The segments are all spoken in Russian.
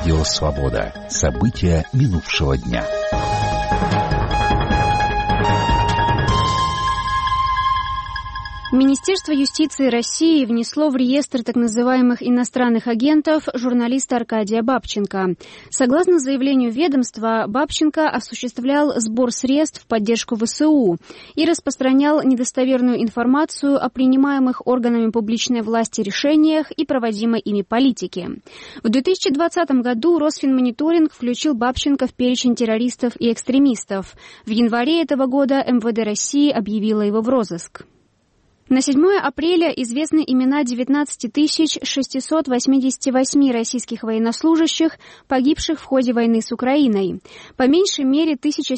Радио «Свобода». События минувшего дня. Министерство юстиции России внесло в реестр так называемых иностранных агентов журналиста Аркадия Бабченко. Согласно заявлению ведомства, Бабченко осуществлял сбор средств в поддержку ВСУ и распространял недостоверную информацию о принимаемых органами публичной власти решениях и проводимой ими политике. В 2020 году Росфинмониторинг включил Бабченко в перечень террористов и экстремистов. В январе этого года МВД России объявило его в розыск. На 7 апреля известны имена 19 688 российских военнослужащих, погибших в ходе войны с Украиной. По меньшей мере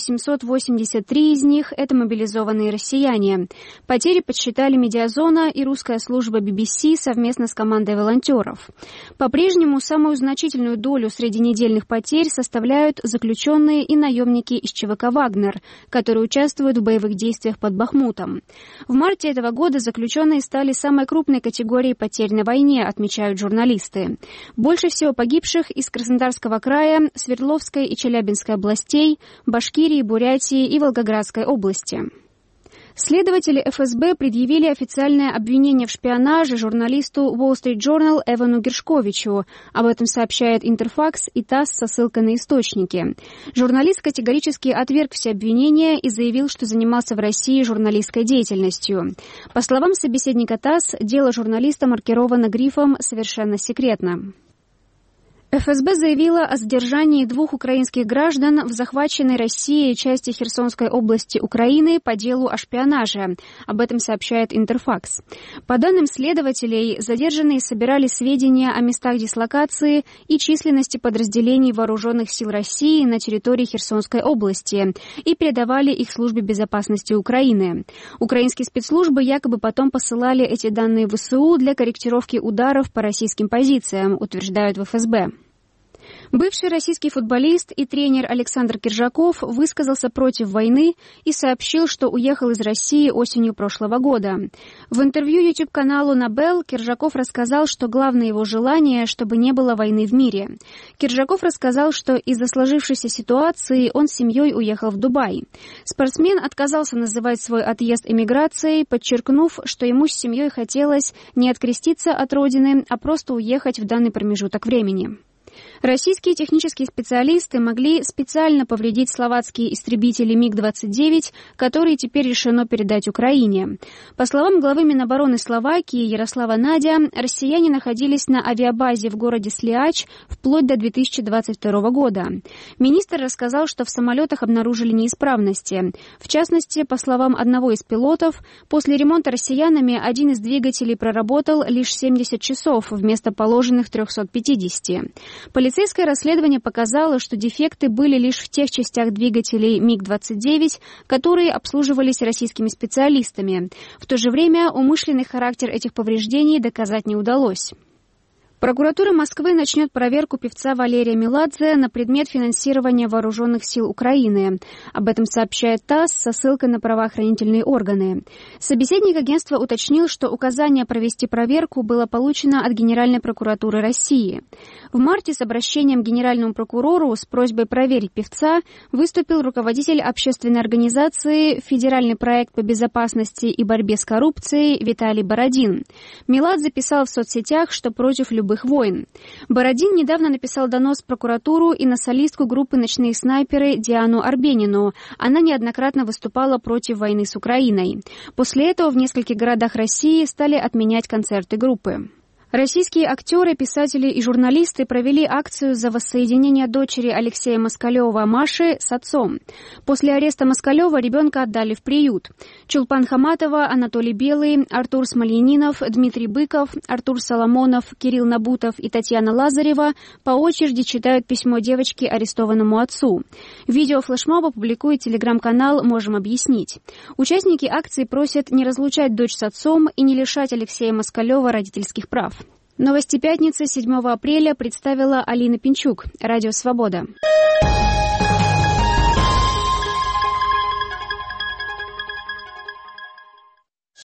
1783 из них – это мобилизованные россияне. Потери подсчитали Медиазона и русская служба BBC совместно с командой волонтеров. По-прежнему самую значительную долю среди недельных потерь составляют заключенные и наемники из ЧВК «Вагнер», которые участвуют в боевых действиях под Бахмутом. В марте этого года заключенные стали самой крупной категорией потерь на войне, отмечают журналисты. Больше всего погибших из Краснодарского края, Свердловской и Челябинской областей, Башкирии, Бурятии и Волгоградской области. Следователи ФСБ предъявили официальное обвинение в шпионаже журналисту Wall Street Journal Эвану Гершковичу. Об этом сообщает Интерфакс и ТАСС со ссылкой на источники. Журналист категорически отверг все обвинения и заявил, что занимался в России журналистской деятельностью. По словам собеседника ТАСС, дело журналиста маркировано грифом «Совершенно секретно». ФСБ заявила о задержании 2 украинских граждан в захваченной Россией части Херсонской области Украины по делу о шпионаже. Об этом сообщает Интерфакс. По данным следователей, задержанные собирали сведения о местах дислокации и численности подразделений вооруженных сил России на территории Херсонской области и передавали их службе безопасности Украины. Украинские спецслужбы якобы потом посылали эти данные в ВСУ для корректировки ударов по российским позициям, утверждают в ФСБ. Бывший российский футболист и тренер Александр Киржаков высказался против войны и сообщил, что уехал из России осенью прошлого года. В интервью YouTube-каналу «Набел» Киржаков рассказал, что главное его желание, чтобы не было войны в мире. Киржаков рассказал, что из-за сложившейся ситуации он с семьей уехал в Дубай. Спортсмен отказался называть свой отъезд эмиграцией, подчеркнув, что ему с семьей хотелось не откреститься от родины, а просто уехать в данный промежуток времени. Российские технические специалисты могли специально повредить словацкие истребители МиГ-29, которые теперь решено передать Украине. По словам главы Минобороны Словакии Ярослава Надя, россияне находились на авиабазе в городе Слиач вплоть до 2022 года. Министр рассказал, что в самолетах обнаружили неисправности. В частности, по словам одного из пилотов, после ремонта россиянами один из двигателей проработал лишь 70 часов вместо положенных 350. Полицейское расследование показало, что дефекты были лишь в тех частях двигателей МиГ-29, которые обслуживались российскими специалистами. В то же время умышленный характер этих повреждений доказать не удалось. Прокуратура Москвы начнет проверку певца Валерия Меладзе на предмет финансирования вооруженных сил Украины. Об этом сообщает ТАСС со ссылкой на правоохранительные органы. Собеседник агентства уточнил, что указание провести проверку было получено от Генеральной прокуратуры России. В марте с обращением к генеральному прокурору с просьбой проверить певца выступил руководитель общественной организации «Федеральный проект по безопасности и борьбе с коррупцией» Виталий Бородин. Меладзе писал в соцсетях, что против любых войн. Бородин недавно написал донос в прокуратуру и на солистку группы «Ночные снайперы» Диану Арбенину. Она неоднократно выступала против войны с Украиной. После этого в нескольких городах России стали отменять концерты группы. Российские актеры, писатели и журналисты провели акцию за воссоединение дочери Алексея Москалева Маши с отцом. После ареста Москалева ребенка отдали в приют. Чулпан Хаматова, Анатолий Белый, Артур Смольянинов, Дмитрий Быков, Артур Соломонов, Кирилл Набутов и Татьяна Лазарева по очереди читают письмо девочки арестованному отцу. Видео флешмоба публикует телеграм-канал «Можем объяснить». Участники акции просят не разлучать дочь с отцом и не лишать Алексея Москалева родительских прав. Новости пятницы 7 апреля представила Алина Пинчук. Радио «Свобода».